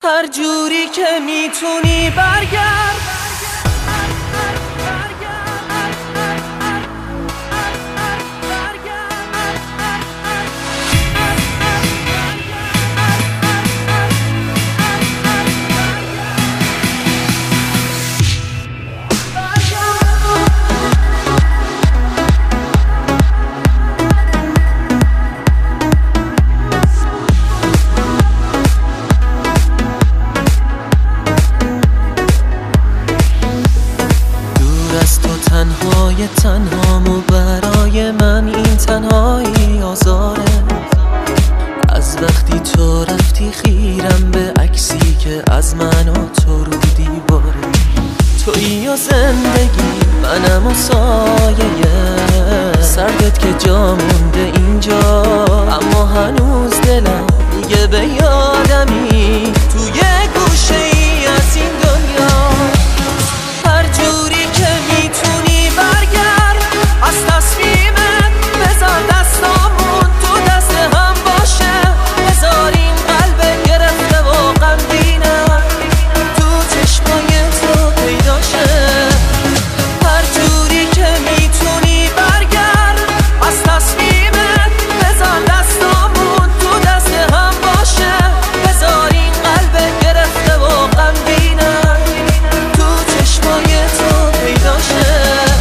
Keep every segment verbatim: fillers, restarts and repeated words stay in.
هر جوری که میتونی برگرد. تنهای تنهامو برای من این تنهایی آزاره. از وقتی تو رفتی خیرم به عکسی که از من و تو رو دیواره. تویی و زندگی منم و سایه سردت که جا مونده اینجا، اما هنوز دلم میگه به یادمی توی گوشه ای از این دنیا. هر جوری که میتونی برگرد از تصمیمت، بذار دستامون تو دست هم باشه. بذار این قلب گرفته و غمگینم تو چشمای تو پیدا شه. هر جوری که میتونی برگرد از تصمیمت، بذار دستامون تو دست هم باشه. بذار این قلب گرفته و غمگینم تو چشمای تو پیدا شه.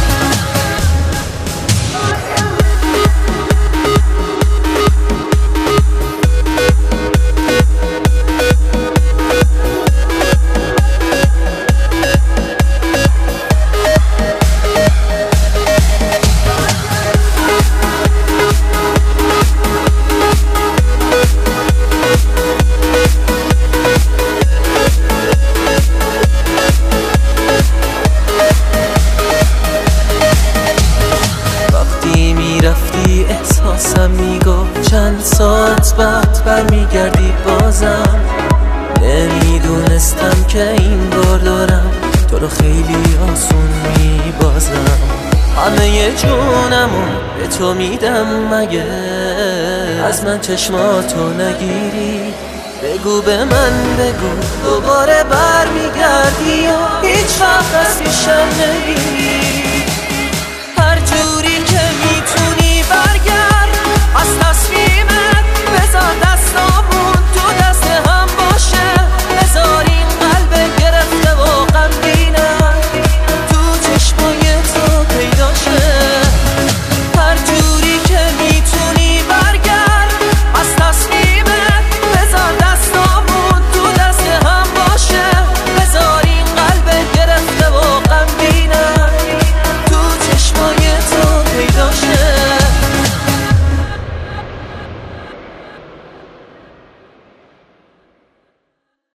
رفتی احساسم میگفت چند ساعت بعد برمیگردی بازم. نمیدونستم که این بار دارم تو رو خیلی آسون میبازم. همه جونمو به تو میدم مگه از من چشماتو نگیری. بگو به من بگو دوباره برمیگردی و هیچ وقت از پیشم نمیری.